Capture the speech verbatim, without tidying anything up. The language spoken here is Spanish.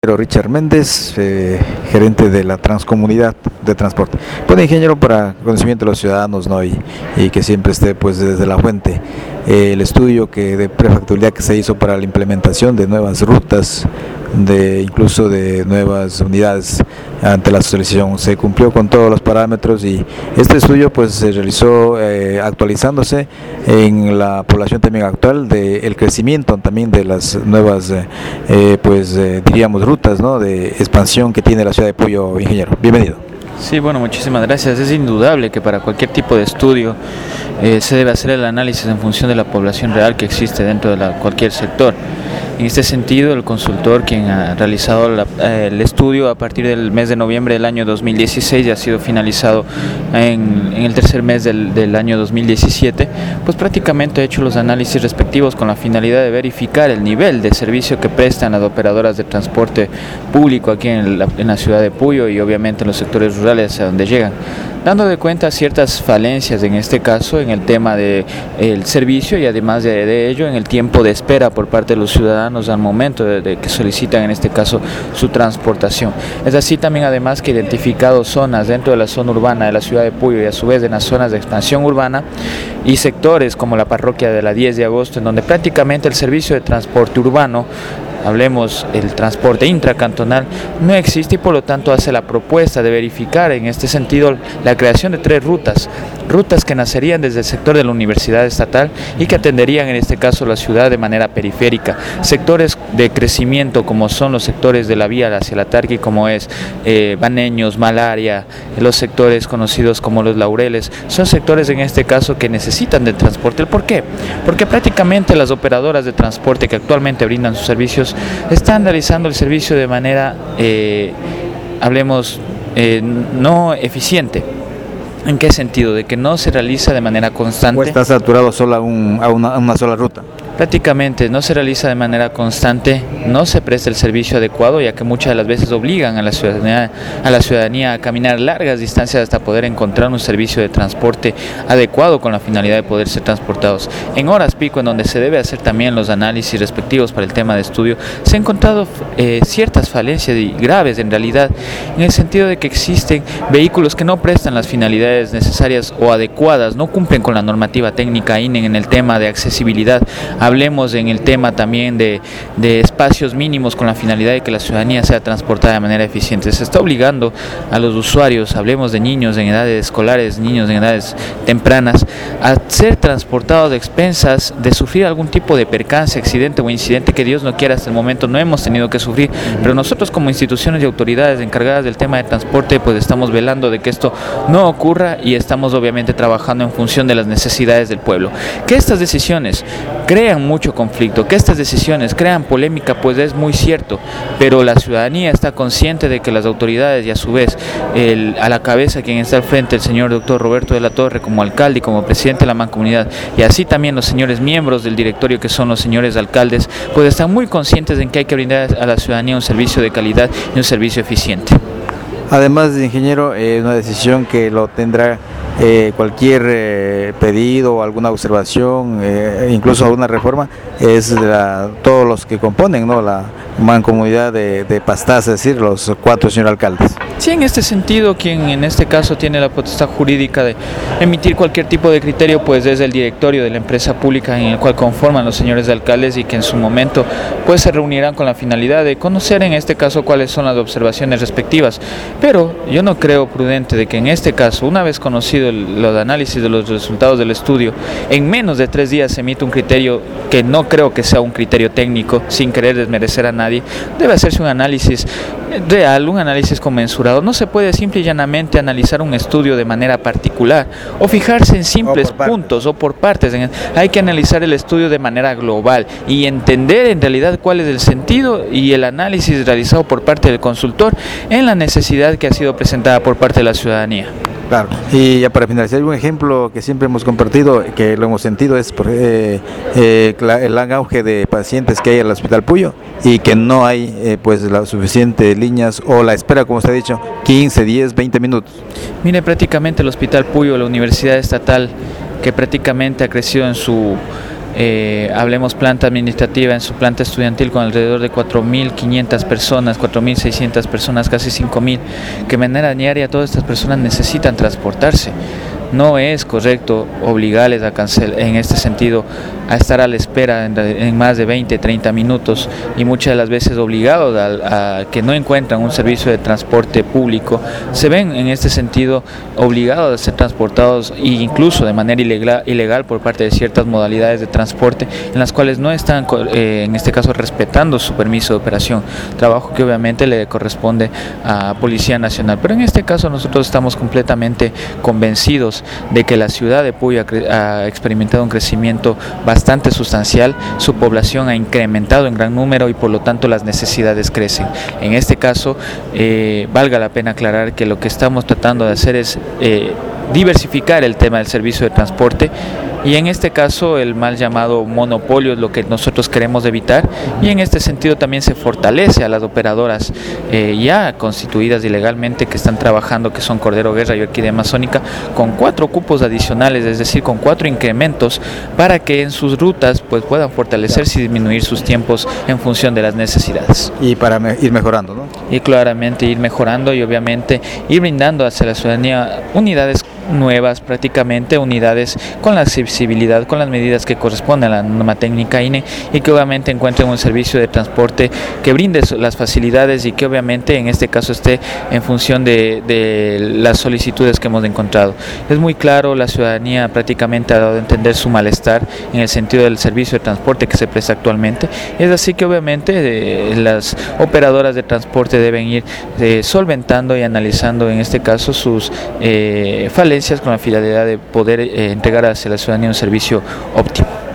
Richard Méndez, eh, gerente de la Transcomunidad de Transporte. Bueno, ingeniero, para conocimiento de los ciudadanos, ¿no? y, y que siempre esté pues desde la fuente, eh, el estudio que de prefactibilidad que se hizo para la implementación de nuevas rutas, de incluso de nuevas unidades ante la socialización, se cumplió con todos los parámetros y este estudio pues se realizó eh, actualizándose en la población también actual del crecimiento también de las nuevas eh, eh, pues eh, diríamos rutas, ¿no?, de expansión que tiene la ciudad de Puyo. Ingeniero, bienvenido. Sí, bueno, muchísimas gracias. Es indudable que para cualquier tipo de estudio eh, se debe hacer el análisis en función de la población real que existe dentro de la, cualquier sector. En este sentido, el consultor, quien ha realizado la, eh, el estudio a partir del mes de noviembre del año dos mil dieciséis, ya ha sido finalizado en, en el tercer mes del, del año dos mil diecisiete, pues prácticamente ha hecho los análisis respectivos con la finalidad de verificar el nivel de servicio que prestan las operadoras de transporte público aquí en la, en la ciudad de Puyo y obviamente en los sectores rurales a donde llegan, dando de cuenta ciertas falencias en este caso en el tema del servicio y además de, de ello en el tiempo de espera por parte de los ciudadanos al momento de, de que solicitan en este caso su transportación. Es así también además que identificado zonas dentro de la zona urbana de la ciudad de Puyo y a su vez en las zonas de expansión urbana y sectores como la parroquia de la diez de agosto, en donde prácticamente el servicio de transporte urbano, hablemos el transporte intracantonal, no existe y por lo tanto hace la propuesta de verificar en este sentido la creación de tres rutas, rutas que nacerían desde el sector de la Universidad Estatal y que atenderían en este caso la ciudad de manera periférica, sectores de crecimiento como son los sectores de la vía hacia la Tarqui, como es eh, Baneños, Malaria, los sectores conocidos como los Laureles, son sectores en este caso que necesitan de transporte. ¿Por qué? Porque prácticamente las operadoras de transporte que actualmente brindan sus servicios están realizando el servicio de manera, eh, hablemos, eh, no eficiente. ¿En qué sentido? De que no se realiza de manera constante. ¿O está saturado solo a, un, a, una, a una sola ruta? Prácticamente no se realiza de manera constante, no se presta el servicio adecuado, ya que muchas de las veces obligan a la ciudadanía, a la ciudadanía a caminar largas distancias hasta poder encontrar un servicio de transporte adecuado con la finalidad de poder ser transportados. En horas pico, en donde se debe hacer también los análisis respectivos para el tema de estudio, se han encontrado eh, ciertas falencias y graves en realidad, en el sentido de que existen vehículos que no prestan las finalidades necesarias o adecuadas, no cumplen con la normativa técnica I N E en el tema de accesibilidad. Hablemos en el tema también de, de espacios mínimos con la finalidad de que la ciudadanía sea transportada de manera eficiente. Se está obligando a los usuarios, hablemos de niños en edades escolares, niños en edades tempranas, a ser transportados de expensas de sufrir algún tipo de percance, accidente o incidente que Dios no quiera. Hasta el momento no hemos tenido que sufrir, pero nosotros como instituciones y autoridades encargadas del tema de transporte pues estamos velando de que esto no ocurra y estamos obviamente trabajando en función de las necesidades del pueblo. Que estas decisiones crean mucho conflicto, que estas decisiones crean polémica, pues es muy cierto, pero la ciudadanía está consciente de que las autoridades y a su vez el, a la cabeza quien está al frente, el señor doctor Roberto de la Torre como alcalde y como presidente de la mancomunidad, y así también los señores miembros del directorio que son los señores alcaldes, pues están muy conscientes de que hay que brindar a la ciudadanía un servicio de calidad y un servicio eficiente. Además, ingeniero, eh, una decisión que lo tendrá eh, cualquier eh, pedido o alguna observación, eh, incluso alguna reforma, es la, todos los que componen, ¿no?, la mancomunidad de, de Pastaza, es decir, los cuatro señores alcaldes. Sí, en este sentido, quien en este caso tiene la potestad jurídica de emitir cualquier tipo de criterio, pues es el directorio de la empresa pública en el cual conforman los señores alcaldes y que en su momento pues se reunirán con la finalidad de conocer en este caso cuáles son las observaciones respectivas. Pero yo no creo prudente de que en este caso, una vez conocido el, los análisis de los resultados del estudio, en menos de tres días se emite un criterio que no creo que sea un criterio técnico, sin querer desmerecer a nadie. Debe hacerse un análisis real, un análisis conmensurado. No se puede simple y llanamente analizar un estudio de manera particular o fijarse en simples o puntos o por partes. Hay que analizar el estudio de manera global y entender en realidad cuál es el sentido y el análisis realizado por parte del consultor en la necesidad que ha sido presentada por parte de la ciudadanía. Claro, y ya para finalizar, un ejemplo que siempre hemos compartido, que lo hemos sentido, es por, eh, eh, el gran auge de pacientes que hay en el Hospital Puyo y que no hay eh, pues las suficientes líneas o la espera, como usted ha dicho, quince, diez, veinte minutos. Mire, prácticamente el Hospital Puyo, la Universidad Estatal, que prácticamente ha crecido en su eh, hablemos planta administrativa en su planta estudiantil con alrededor de cuatro mil quinientas personas, cuatro mil seiscientas personas, casi cinco mil, que de manera diaria todas estas personas necesitan transportarse. No es correcto obligarles a cancelar, en este sentido, a estar a la espera en, en más de veinte, treinta minutos y muchas de las veces obligados a, a que no encuentran un servicio de transporte público, se ven en este sentido obligados a ser transportados e incluso de manera ilegal, ilegal por parte de ciertas modalidades de transporte en las cuales no están, eh, en este caso, respetando su permiso de operación, trabajo que obviamente le corresponde a Policía Nacional. Pero en este caso nosotros estamos completamente convencidos de que la ciudad de Puyo ha experimentado un crecimiento bastante sustancial, su población ha incrementado en gran número y por lo tanto las necesidades crecen. En este caso, eh, valga la pena aclarar que lo que estamos tratando de hacer es eh, diversificar el tema del servicio de transporte y en este caso el mal llamado monopolio es lo que nosotros queremos evitar y en este sentido también se fortalece a las operadoras eh, ya constituidas ilegalmente que están trabajando, que son Cordero Guerra y Orquídea Amazónica, con cuatro cupos adicionales, es decir, con cuatro incrementos para que en sus rutas pues puedan fortalecerse y disminuir sus tiempos en función de las necesidades. Y para me ir mejorando, ¿no? Y claramente ir mejorando y obviamente ir brindando hacia la ciudadanía unidades nuevas, prácticamente unidades con la accesibilidad, con las medidas que corresponden a la norma técnica I N E y que obviamente encuentren un servicio de transporte que brinde las facilidades y que obviamente en este caso esté en función de, de las solicitudes que hemos encontrado. Es muy claro, la ciudadanía prácticamente ha dado a entender su malestar en el sentido del servicio de transporte que se presta actualmente. Es así que obviamente eh, las operadoras de transporte deben ir eh, solventando y analizando en este caso sus eh, falencias con la finalidad de poder eh, entregar hacia la ciudadanía un servicio óptimo.